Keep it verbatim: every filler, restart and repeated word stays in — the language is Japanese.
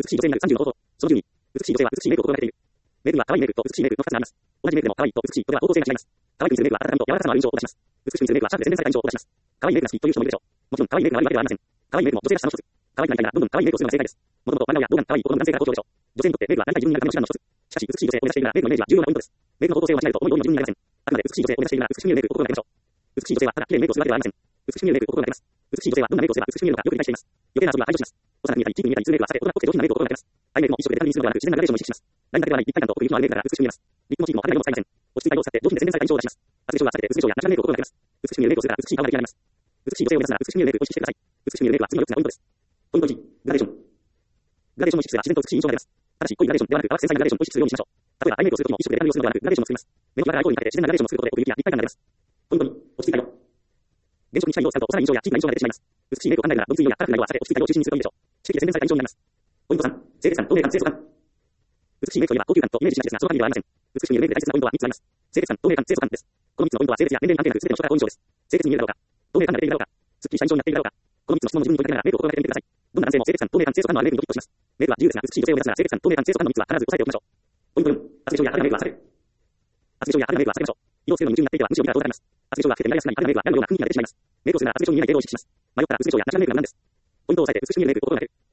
しい女性になるさんじゅうの方法。そのじゅうに、美しい女性は美しいメイクを心がけている。メイクには可愛いメイクと美しいメイクのふたつがあります。同じメイクでも可愛いと美しいとでは方向性が違います。可愛く見せるメイクは温かみと柔らかさのある印象を出します。美しく見せるメイクはシャープで洗練された印象を出します。可愛いメイクが好きという人もいるでしょう。もちろん可愛いメイクが悪いわけではありません。可愛いメイクも女性らしさの一つ。可愛くなりたいならどんどん可愛いメイクをするのが正解です。もともと真顔や動画が可愛い心の男性が好調でしょう。女性にとってメイクはなりたい自分になるための手段の一つ。しかし美しい女性を目指しているならメイクのイメージは重要なポイントです。メイクの方向性を間違えると思い通りの自分になりません。あくまで美しい女性を目指しているなら美しく見えるメイクを心がけましょう。美しい女性はただ綺麗にメイクをするわけではありません。美しく見えるメイクを心がけます。美しい女性はどんなメイクをすれば美しく見えるのかよく理解しています。余計な遊びは排除します。幼く見えたり地域に見えたりするメイクはさて大人っぽくて上品なメイクを心がけます。アイメイクも一色で高みにするのではなく自然なグラデーションを意識します。ラインだけではない一体感と奥行きのあるメイクなら美しく見えます。リップもチークも肌色も使いません。落ち着いた色を使って上品で洗練された印象を出します。厚化粧は避けて薄化粧やナチュラルメイクを心がけます。美しく見えるメイクをするから美しい顔が出来上がります。美しい女性を目指すなら美しく見えるメイクを意識してください。美しく見えるメイクは次のよっつがポイントです。ポイントいち、グラデーション。グラデーションを意識すれば自然と美しい印象が出ます。ただし濃いグラデーションではなく淡く繊細なグラデーションを意識するようにしましょう。例えばアイメイクをするときも一色で高みをするのではなくグラデーションを作ります。目の際からアイコンにかけて自然なグラデーションを作ることで奥行きや立体感が出ます。ポイントに、落ち着いた色。原色に近い色を使うと幼い印象やチープな印象が出てしまいます。美しいメイクを考えるなら、文通色やカラフルな色は避け落ち着いた色を中心にするといいでしょう。地域で洗練された印象になります。ポイントさん、清潔感、透明感、清楚感。美しいメイクといえば高級感とイメージしがちですが、その限りではありません。美しく見えるメイクで大切なポイントはみっつあります。清潔感、透明感、清楚感です。このみっつのポイントは性別や年齢に関係なく全ての人から好印象です。清潔に見えるだろうか、透明感が出ているだろうか、すっきりした印象になっているだろうか。このみっつの質問を自分に問いかけながらメイクを心がけてみてください。どんな男性も清潔感、透明感、清楚感のあるメイクにドキッとします。メイクは自由ですが、美しい女性を目指すなら清潔感、透明感、清楚感のみっつは必ず押さえておきましょう。ポイントよん、厚化粧や派手なメイクは避ける。厚化粧や派手なメイクは避けましょう。色性の矛盾になっていては無視を見たら遠ざかります。厚化粧がつけて見られやすくなり派手なメイクはやるような雰囲気が出てしまいます。メイクをするなら厚化粧に見えない程度を意識します。迷ったら薄化粧やナチュラルメイクが何です。ポイントを押さえて美しく見えるメイクを心がける。